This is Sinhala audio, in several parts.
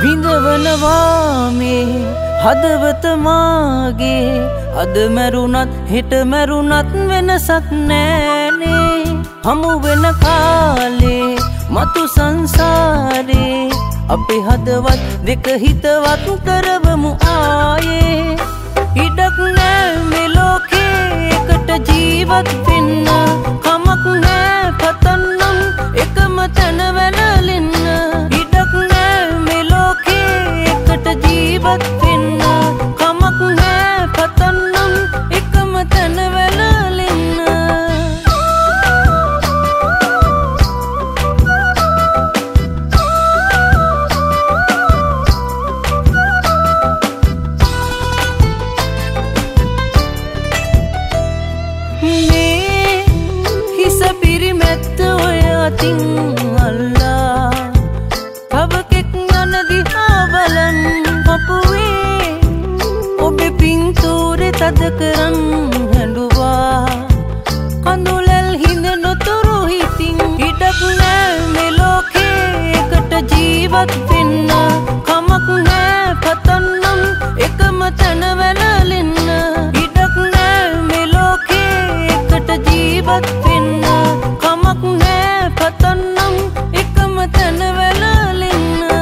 විඳවනවා මේ හදවත මාගේ අද මැරුණත් හෙට මැරුණත් වෙනසක් නෑනේ හමු වෙන කාලේ මතු සංසාරේ අපේ හදවත් දෙක හිතවත් කරවමු ආයේ ඉඩක් නෑ මේ ලෝකේ එකට ජීවත් වෙන්න කමක් නෑ පතන්නම් එකම තැන වැළලෙන්න ඉඩක් නෑ මේ ලෝකේ එකට ජීවත් වෙන්න කමක් නෑ පතන්නම් එකම තැන වැළලෙන්න අතින් අල්ලා කවකෙක් යන දිහා බලන් පපුවේ ඔබේ පින්තූරේ තද කරන් හැඬුවා කඳුලල් හිඳ නොතුරු හිතින් ඉඩක් නෑ මේ ලෝකේ එකට ජීවත් වෙන්න කමක් නෑ පතන්නම් එකම තැන වැළලෙන්න ඉඩක් නෑ මේ ලෝකේ එකට ජීවත් වෙන්න කමක් නෑ පතන්නම් එකම තැන වැළලෙන්න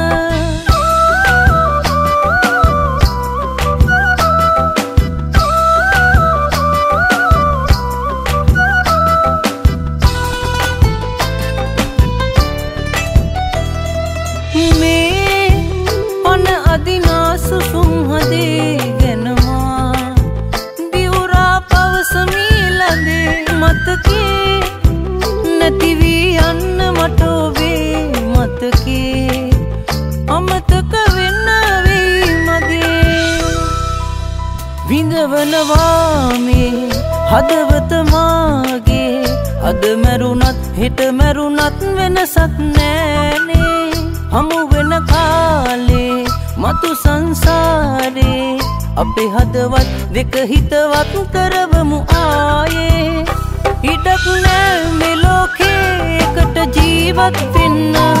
මේ ඔන අදිනා සුසුම් හදේ ගැනමා දිවුරා පවසමී ලදේ මතකේ නැතිවී යන්න මට ඔබේ මතකේ අමතක වෙන්න වෙයි මගේ විඳවනවා මේ හදවත මාගේ අද මැරුණත් හෙට මැරුණත් වෙනසක් නෑනේ හමු වෙන කාලේ මතු සංසාරේ අපේ හදවත් දෙක හිතවත් කරවමු ආයේ ඉඩක් නෑ මේ ලෝකේ එකට ජීවත් වෙන්න